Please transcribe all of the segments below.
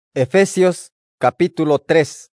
Efesios capítulo 3.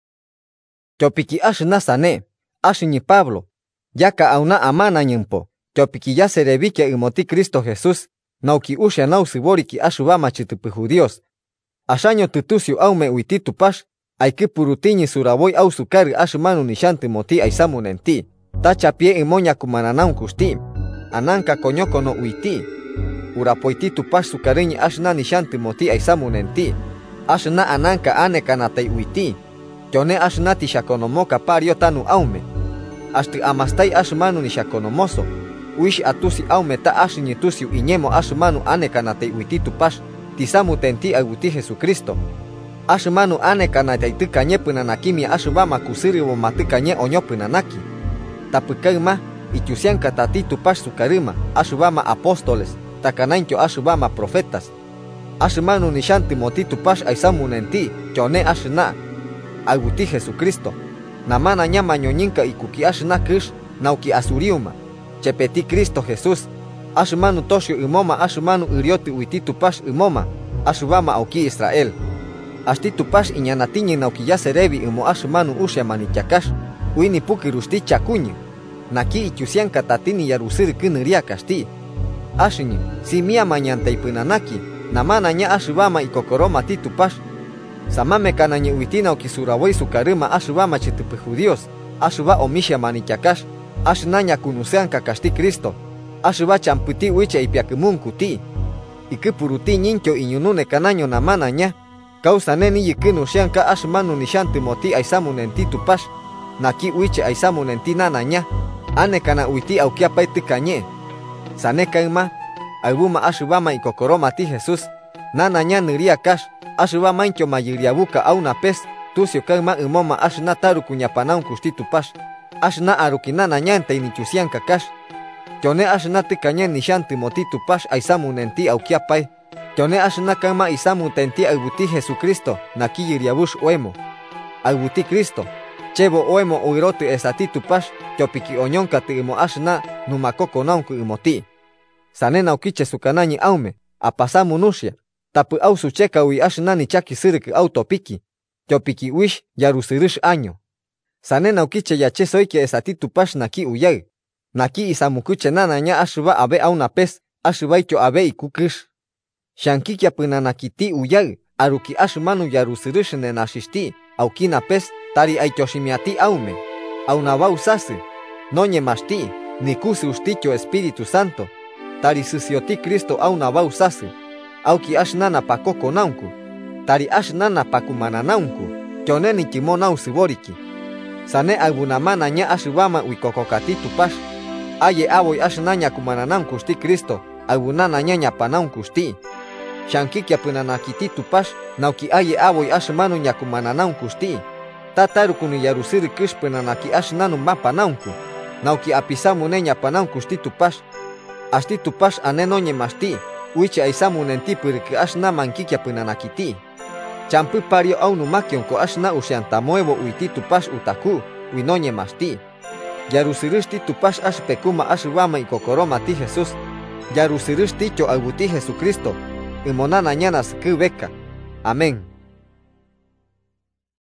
Chopiki ashna sane, ashni Pablo, yaka auna amana nyempo, chopiki ya serebikia imoti Cristo Jesús, nauki usha nausiboriki ashubama chitupu judíos. Ashaño tutusiu aume uititu pash, aiki purutiñi suraboy au sukari ashmanu nishanti moti aisamunenti, tacha pie imoña kumananaun kusti, ananka konyoko no uiti. Urapoititu pash sukariñi ashna nishanti moti aisamunenti. Ashna ananka ane kanatai uiti. Yone ashna tishakonomoka pario tanu aume. Ashti amastai ashmanu nishakonomoso. Uish atusi aume ta ashni tusiu iñemo ashmanu ane kanatai uititu pash. Tisamu tenti aguti Jesucristo. Ashmanu ane kanatai tukanye punanakimi ashbama kusiriwo matukanye onyo punanaki. Tapukaima ityusianka tatitu pash sukarima ashbama apóstoles. Takanaincho ashbama profetas. Ashmanu nishanti motitu pash aisamunenti, chone ashna. Aguti Jesucristo. Namana nyama ñoñinka ikuki ashna kush, nauki asuriuma. Chepeti Cristo Jesús. Ashmanu toshio imoma ashmanu irioti uititu pash imoma. Ashubama auki Israel. Ashtitu pash iñanatiñi nauki yaserevi imo ashmanu usha manichakash. Uini puki rusti chakuñi. Naki ityusianka tatini yarusiri kiniria kashti. Ashini, si mia mañantay punanaki. Namana nya ashubama ikokoroma titu pash. Samame kananye uitina okisurawoy sukarima ashubama chitupu judíos. Ashuba omisha manichakash. Ashnaña kunusean kakashti Cristo. Ashuba champuti uicha ipiakumunkuti. Ikipuruti ñincho iñunune kanaño namana nya. Causa neni yikinushanka ashmanu nishanti moti aisamunenti tupash. Naki uicha aisamunenti nana nya. Ane kana uiti aukiapay tikanye. Saneka ima. Albuma ashubama ikokoroma ti Jesús. Nana nya niria kash. Ashubama incho mayiriabuka auna pes. Tusio kaima imoma ashna taru kuñapanaun kustitu pash. Ashna arukinana ñante inichusianka kash. Yone ashna tikanye nishanti motitu pash aisamunenti aukiapay. Yone ashna kaima isamunenti aguti Jesucristo. Naki yiriabush oemo. Aguti Cristo. Chebo oemo uiroti esatitu pash. Yopiki oñonka ti imo ashna numakoko naunku imoti. Sanena ukiche sukanañi aume, apasamu nushia, tapu au sucheka ui ashnani chaki siriki autopiki, yopiki wish yarusirish año. Sanena ukiche yache soike esatitu pash naki uyay, naki isamukuche nana nya ashuba abe auna pes, ashubaicho abe ikukish. Shankikia punanakiti uyay, aruki ashmanu yarusirish nenashishti, aukina pes, tari aichoshimiati aume, aunaba usasi, noñe mashti, nikusi usticho Espíritu Santo. Tari susioti Cristo auna usasi. Auki ashnana pakoko naunku. Tari ashnana pakumana naunku. Kyoneni kimona usiboriki. Sane albunamana nya ashubama uikokokatitu pash. Aye aboy ashnanya kumana naunku sti Cristo. Albunana nya nyapanaunku sti. Shankikia punanakititu pash. Nauki aye aboy ashmanu nyakumana naunku sti. Tataru kunu yarusiri kish punanaki ashnanu mapa naunku. Nauki apisamu ne nyapanaunku sti tu pash. Ashti tupash anenoñe mashti, uiche aisamunenti puriki ashna mankikia punanakiti. Champu pario aunu makionko ashna ushantamuevo uiti tupash utaku, uinoñe mashti. Yarusirishti tupash ashpekuma ashubama ikokoroma ti Jesús. Yarusirishti cho aguti Jesucristo. Imonana ñanas kubeka. Amén.